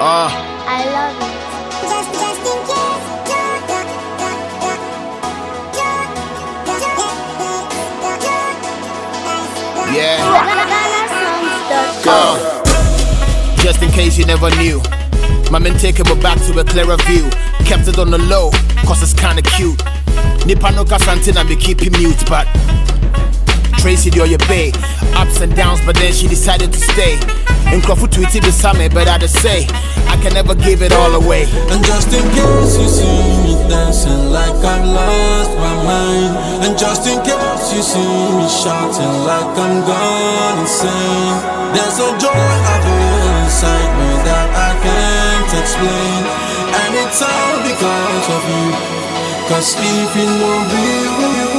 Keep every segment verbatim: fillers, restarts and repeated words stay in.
Uh. I love it. Just, just in case. Yeah. Girl. Just in case you never knew, my men taking me back to a clearer view. Kept it on the low, cause it's kinda cute. Nipa no kasantina me keep him mute, but Tracy do your bay. Ups and downs, but then she decided to stay. In Crawford tweeted the summer, but I just say I can never give it all away. And just in case you see me dancing like I've lost my mind, and just in case you see me shouting like I'm gone insane, there's a joy I feel inside me that I can't explain, and it's all because of you. Cause sleeping won't be with you.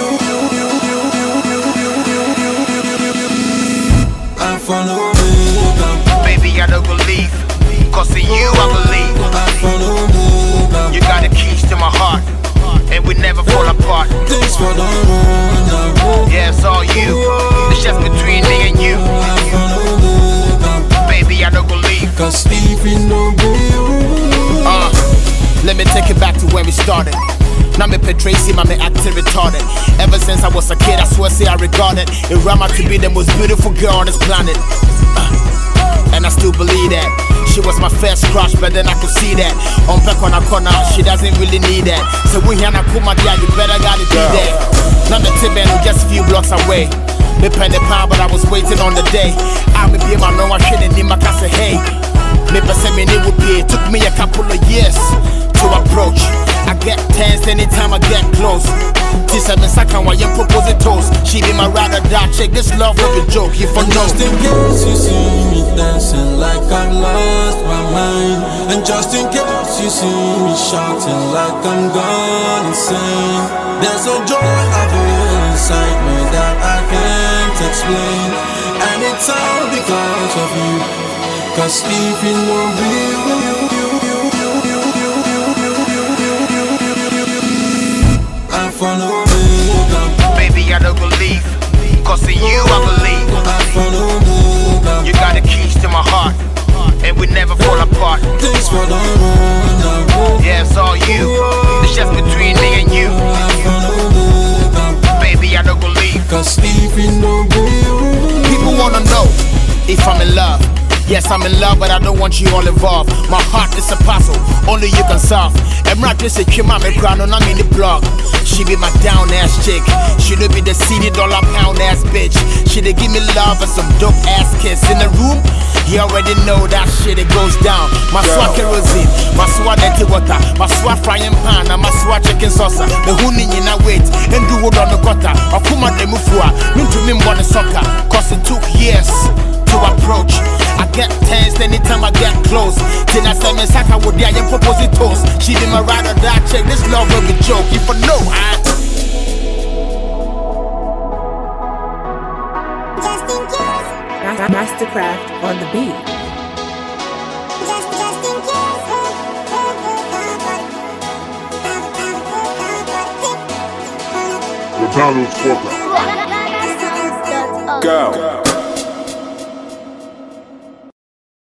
I follow me, baby, I don't believe, cause in you I believe. I follow me, you got the keys to my heart, and we never fall apart. thanks for the run. Yeah, it's all you, it's just between me and you. I follow me, baby, I don't believe. cause sleeping won't be with you. Uh, let me take it back to where we started. Now me pay Tracy, my me acting retarded. Ever since I was a kid, I swear say I regarded Irama to be the most beautiful girl on this planet. Uh, and I still believe that she was my first crush, but then I could see that on back on a corner, she doesn't really need that. So when Hannah come my dear, you better gotta be there. Now the Tiban just a few blocks away. Me pen the pound, but I was waiting on the day. I me be my no, I shouldn't need my casa. Hey, me person me it would be. It took me a couple of years to approach. I get tense anytime I get close. This I'm in second while you propose it toast. She be my ride or die chick. This love will be joke. You for no. Just in case you see me dancing like I've lost my mind, and just in case you see me shouting like I'm gone insane, there's a joy I feel inside me that I can't explain, and it's all because of you. Cause sleeping won't be with you. Follow me, baby, I don't believe, cause in you I believe. I follow me, you got the keys to my heart, and we never fall apart. thanks for the run. Yeah, it's all you, it's just between me and you. I follow me, baby, I don't believe. cause sleeping won't be with you. People wanna know if I'm in love. Yes, I'm in love, but I don't want you all involved. My heart is a puzzle, only you can solve. And right this is my crown, I'm in the blog. She be my down ass chick. She don't be the city dollar pound ass bitch. She dey give me love and some dope ass kiss in the room. You already know that shit, it goes down. My swat kerosene, my swat dirty water, my swat frying pan, and my swat chicken saucer. The huni in a wait and do wood on the gutter. I come on the mufua, mean to me one soccer. Cause it took years to approach. I get tense anytime I get close. Till I say me saka would die and propose it toast. She be my ride or die check. This love will be joke. You for no I Just in case. Mastercraft on the beat. Just, just in case. McDonald's corporate. Ghana Sounds dot org. Go.